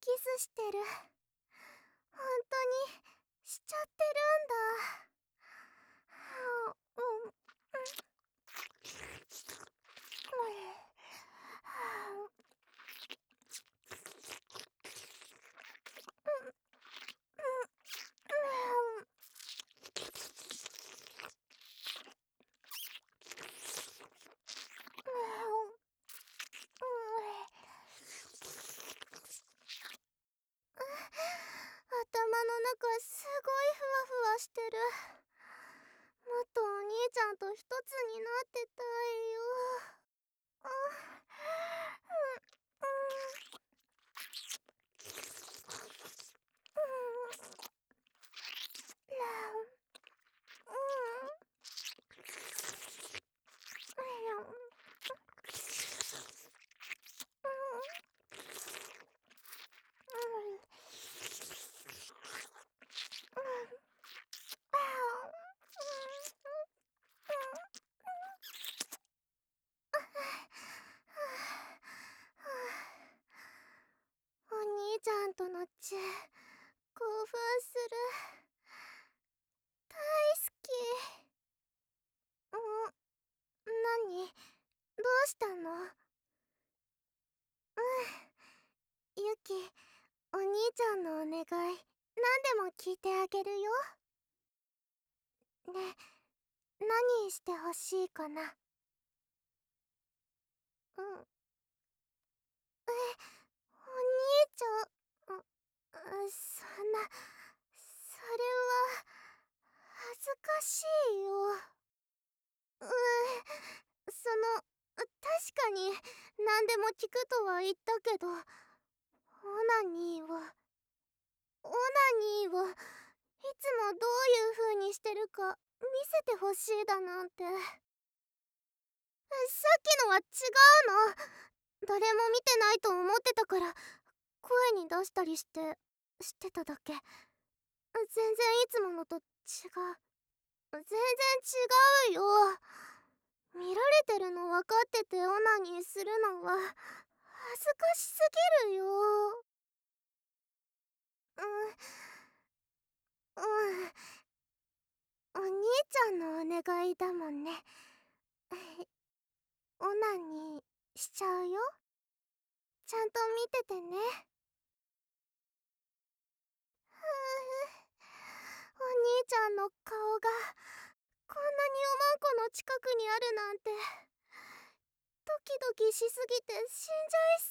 キスしてる。本当にしちゃってるんだ。頭の中すごいふわふわしてる。もっとお兄ちゃんと一つになってたいよ。お兄ちゃんとのチュー興奮する。大好き。何？どうしたの？ユキ、お兄ちゃんのお願い何でも聞いてあげるよ。ね、何してほしいかな。お兄ちゃん、そんな、それは恥ずかしいよ。確かに何でも聞くとは言ったけど、オナニーをいつもどういう風にしてるか見せてほしいだなんて。さっきのは違うの。誰も見てないと思ってたから声に出したりしてただけ。全然いつものと違う。全然違うよ。見られてるの分かっててオナニーするのは恥ずかしすぎるよ。お兄ちゃんのお願いだもんね。オナニーしちゃうよ。ちゃんと見ててね。お兄ちゃんの顔がこんなにおまんこの近くにあるなんて、ドキドキしすぎて死んじゃい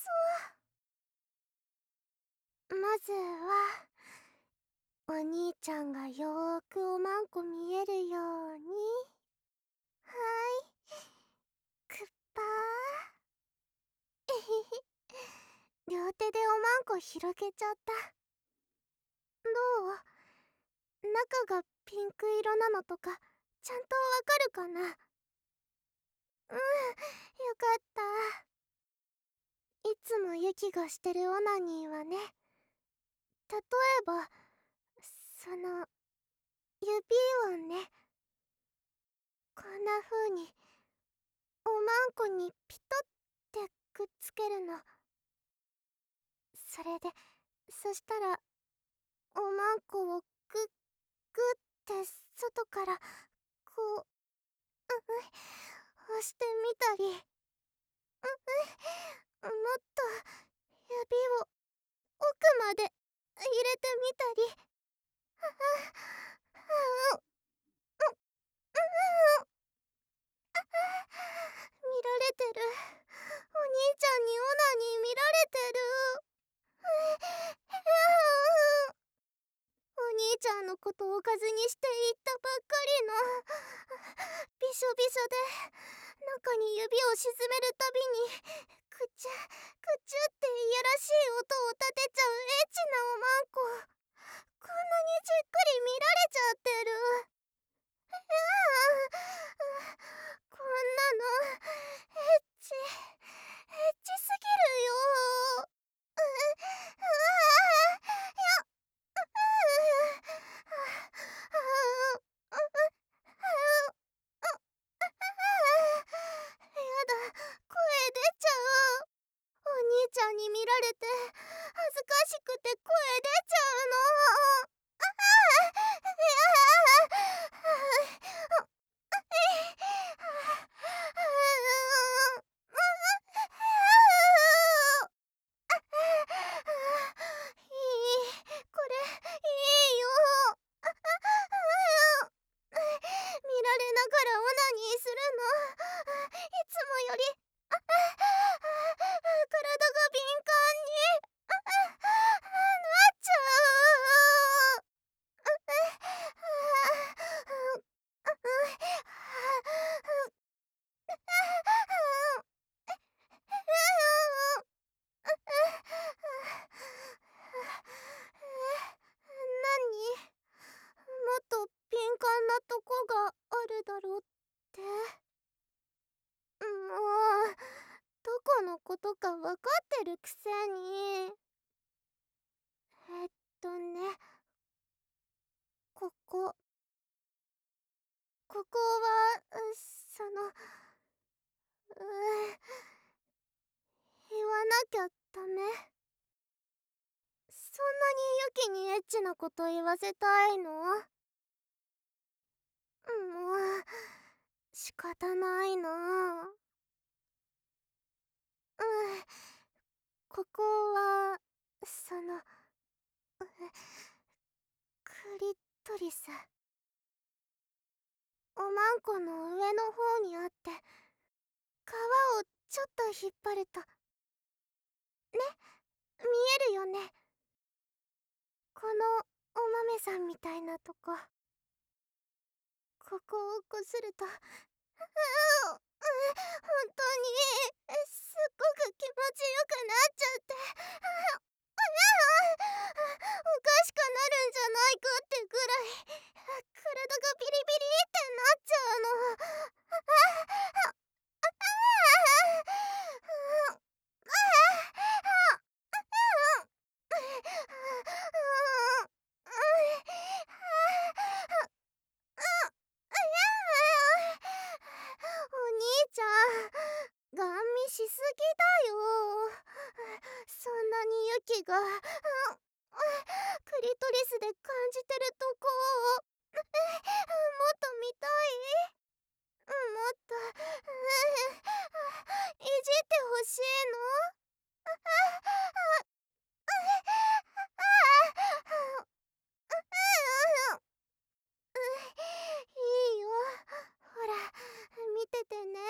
そう。まずはお兄ちゃんがよーくおまんこ見えるように。はい、くっぱー。えへへ。両手でおまんこ広げちゃった。どう？中がピンク色なのとかちゃんとわかるかな？よかった。いつもユキがしてるオナニーはね、例えばその指をね、こんな風におまんこにピトってくっつけるの。それで、そしたらおまんこをグッって外からこう押してみたり、もっと指を奥まで入れてみたり。見られてる。お兄ちゃんにオナニー見られてる。お兄ちゃんのことをおかずにして言ったばっかりのびしょびしょで中に指を沈めるたびにくちゅくちゅっていやらしい音を立てちゃうエッチなおまんこ、こんなにじっくり見られちゃってる。こんなのエッチすぎるよ。やだ、声出ちゃう。お兄ちゃんに見られて恥ずかしくて声出ちゃうの。これいいよ。見られながらオナニーするのいつもより体が敏感になっちゃう。何？もっと敏感なとこがあるだろうって。もうどこのことかわかってるくせに。ね、ここは言わなきゃダメ？そんなにユキにエッチなこと言わせたいの？もう仕方ないな。ここはクリトリス。おまんこの上の方にあって、皮をちょっと引っ張るとね、見えるよね。このお豆さんみたいなとこ。ここをこすると本当にすっごく気持ちよくなっちゃって、おかしくなるんじゃないかってぐらい体がビリビリってなっちゃうの。お兄ちゃん、ガン見しすぎだよ。そんなにユキがクリトリスで感じてるとこをもっと見たい。もっといじってほしいの。いいよ、ほら見ててね。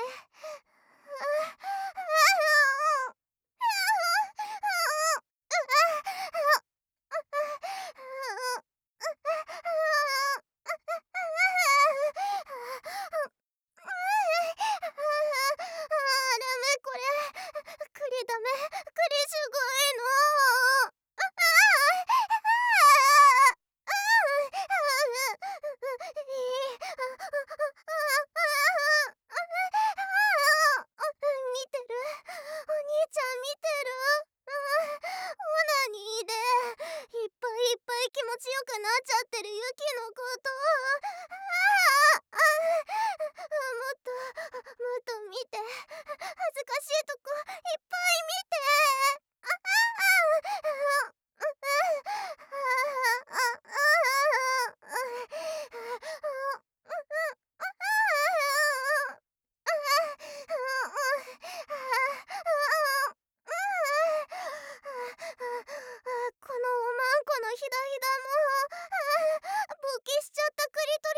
これクリダメ、クリすごいの。見てる？お兄ちゃん見てる？オナニーでいっぱいいっぱい気持ちよくなっちゃってるユキのこと。もっと見て。恥ずかしいとこいっぱい見て。このおまんこのひだひだも勃起しちゃったクリト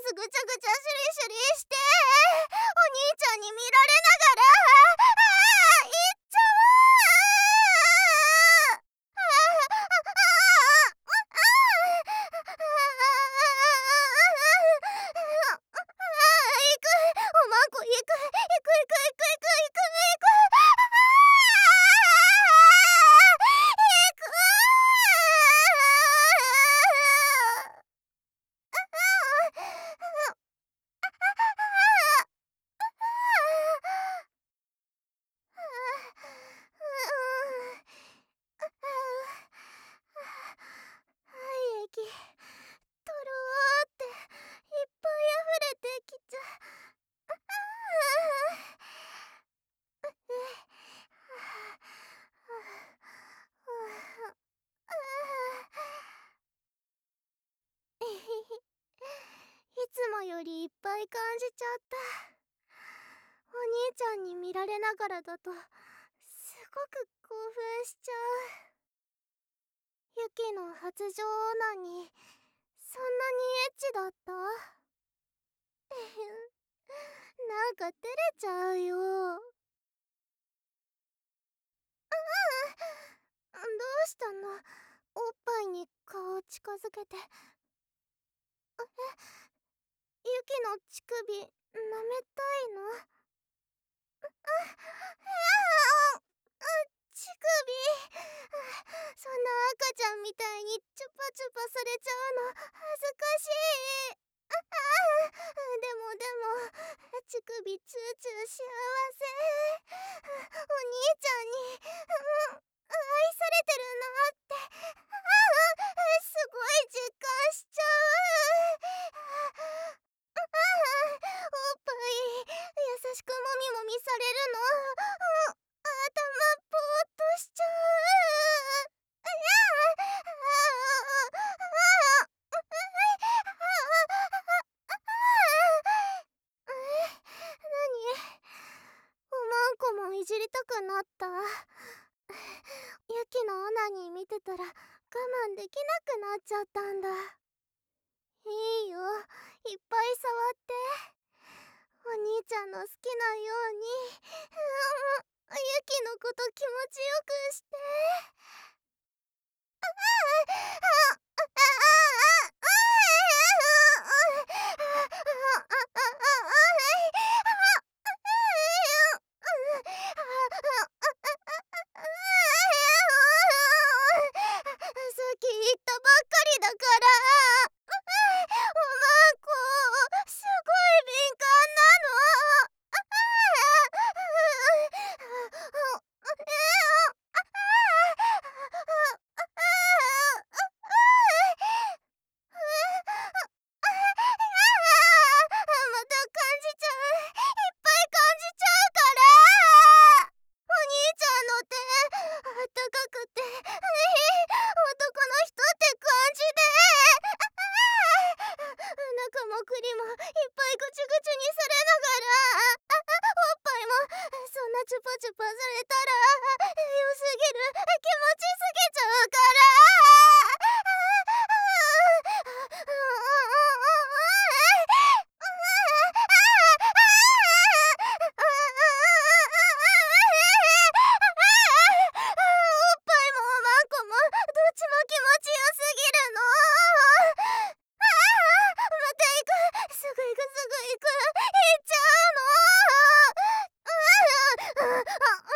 スぐちゃぐちゃシュリシュリしてお兄ちゃんに見られながら行っちゃう。おまんこ行く行く行く行く行く行くはい液とろーっていっぱい溢れてきちゃいつもよりいっぱい感じちゃった。お兄ちゃんに見られながらだとすごく興奮しちゃう。ユキの発情オナにそんなにエッチだった？なんか照れちゃうよ。どうしたの？おっぱいに顔を近づけて。ユキの乳首舐めたいの？乳首そんな赤ちゃんみたいにチュパチュパされちゃうの恥ずかしい。でも乳首チューチュー幸せ。お兄ちゃんに愛されてるなってすごい実感しちゃう。おっぱい優しくもみもみされるの頭ぼーっとしちゃう。何？おまんこもいじりたくなった？ユキのオナニー見てたら我慢できなくなっちゃったんだ。いいよ、いっぱい触って。お兄ちゃんの好きなようにユキのこと気持ちよくして。さっき言ったばっかりだから。おまんこすごい敏感なの。また感じちゃう。いっぱい感じちゃうから。お兄ちゃんの手あったかくて男の人って感じで中も栗もいっぱいぐちぐちにされながらおっぱいもそんなチュパチュパされたら良すぎる気持ちすぎちゃうおっぱいもおまんこもどっちも気持ちよすぎるの。また行く。すぐ行くすぐ行く。行っちゃうの。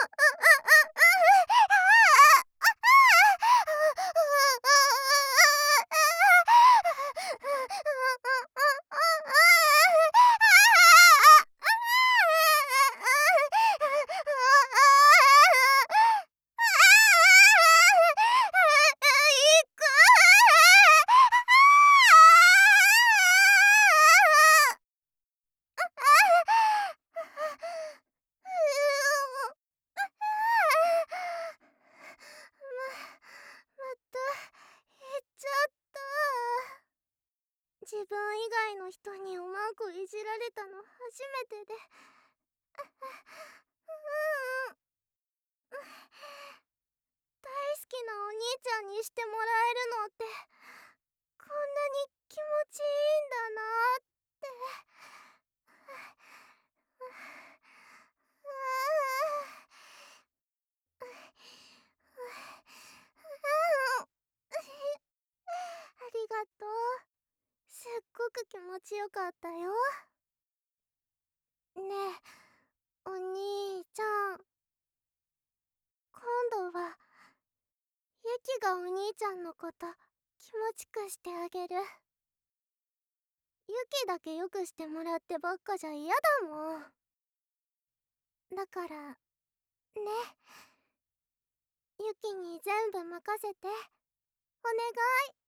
また言っちゃった。自分以外の人におまんこいじられたの初めてで大好きなお兄ちゃんにしてもらえるのってこんなに気持ちいいんだなって。 気持ちよかったよ。ねえ、お兄ちゃん。今度は、ユキがお兄ちゃんのこと気持ちくしてあげる。ユキだけよくしてもらってばっかじゃ嫌だもん。だから、ね。ユキに全部任せて。お願い。